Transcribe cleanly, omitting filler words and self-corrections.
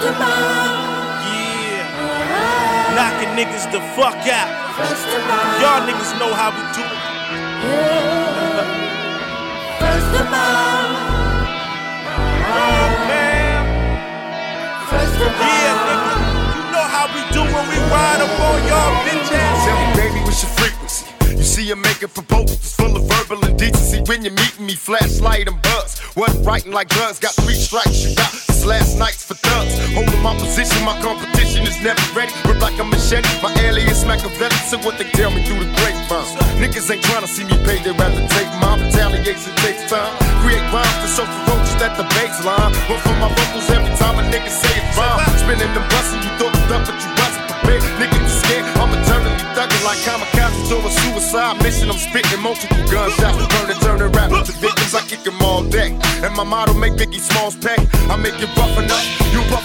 Yeah. Knocking niggas the fuck out. Y'all niggas know how we do it. First of all. Oh man. First of all. Yeah, nigga. You know how we do when we ride up on y'all bitch ass. Tell me, baby, what's your frequency? You see I'm making proposals full of verbal indecency. When you're meeting me, flashlight and buzz. Wasn't writing like guns, got 3 strikes, you got this last night's for thugs. Holding my position, my competition is never ready. Rip like a machete, my alias Machiavelli. So what they tell me through the grapevine. Niggas ain't trying to see me pay, they rather take mine. Retaliation takes time. Create rhymes that's so ferocious that the baseline. Run for my vocals every time a nigga say it's rhyme. Spinning them bustin', you thought it up, but you wasn't prepared. Nigga, you scared, I'm eternally thugging like kamikazes or a suicide mission. I'm spitting multiple gunshots, turning rap to victims. I kick them all day. And my motto, make Biggie Smalls pay. I make it rough enough, you rough